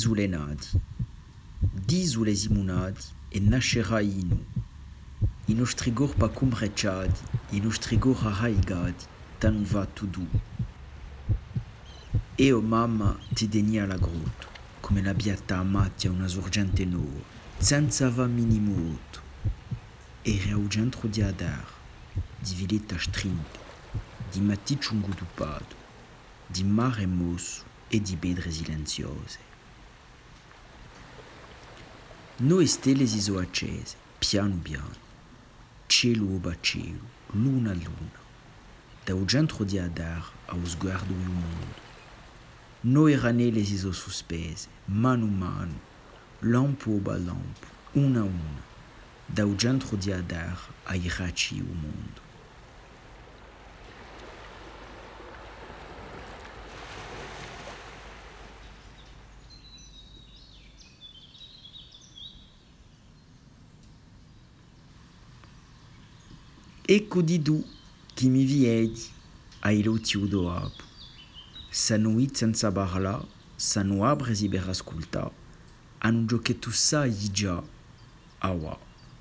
Disule nadi, disule simunadi e nascerà inu. I nostri corpi comrecciati, i nostri corpi arraigati, t'hanno fatto tu. Io mamma ti denia la grotto, come la biatta amati a una sorgente nuova, senza va minimoto. Era al centro di Adar, di villetta strinta, di maticcio ingutupato, di mare mosso e di pedre silenziose. Noi stelle si sono accese, piano piano, cielo oba cielo, luna a luna, dal centro di Adar allo sguardo del mondo. Noi ranelle si sono sospese, mano a mano, lampo oba lampo, una a una, dal centro di Adar ai racci del mondo. Ecco di tu che mi vedi ai lotti dopo. Sanno it senza parlare, sanno apresi per ascoltare, hanno giochetto sai già, awa.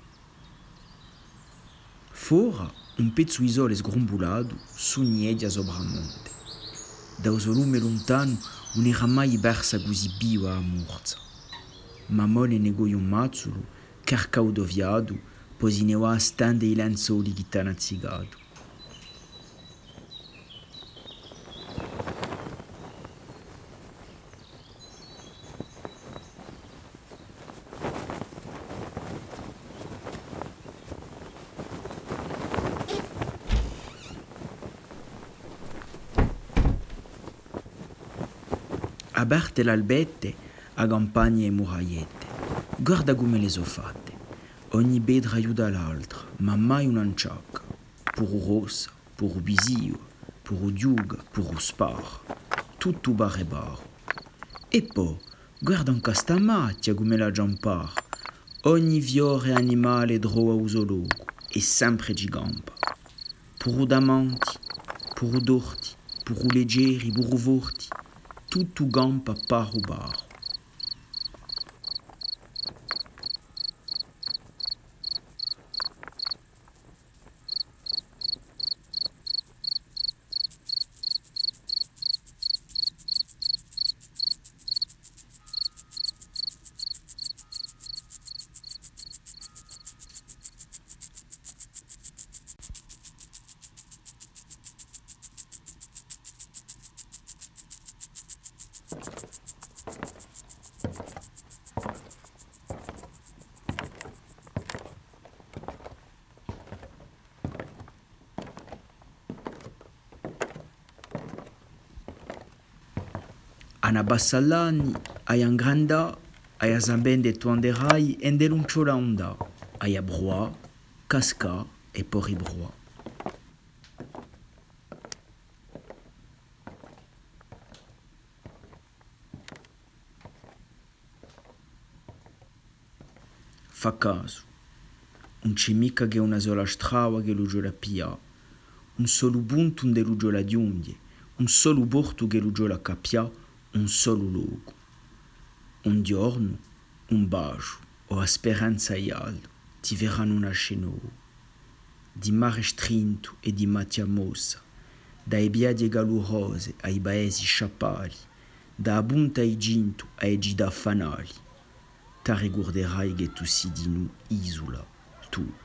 Fora, un pezzo di sole sgrombolato sognedia sopra il monte. Da un lume lontano non era mai persa così viva a morza. Mamone negò un mazzolo, carcao doviato, posineo a stande i lenzuoli che t'hanno azzigato. Aperte l'albette a campagne e muragliette. Guarda come le so fatte. Ogni bedra aiuta l'altra, ma mai un'anciacca. Puro rossa, puro bisio, puro diuga, puro spar. Tutto barre barro. E poi, guarda un castamacchia come la giampar. Ogni fiore animale droa usologo e sempre gigamba. Puro damanti, puro dorti, puro leggeri, puro vorti. Tutto gampa paro baro. Ana bassallani, ai angranda, ai zambende tuanderai e deluncciola onda, ai abroa, casca e poi ribroa. Fa caso, non c'è mica che una sola strada che lo giola pia, un solo punto che lo giola giunghe, un solo porto che lo giola capia, un solo luogo. Un giorno, un bacio o a speranza e alto ti verranno nascere nuovo. Di mare strinto e di macchia mossa, dai biadi calurose ai paesi sciappali, da punta ai ginto ai gida fanali. Ti ricorderai che tu sei di noi isola, tu.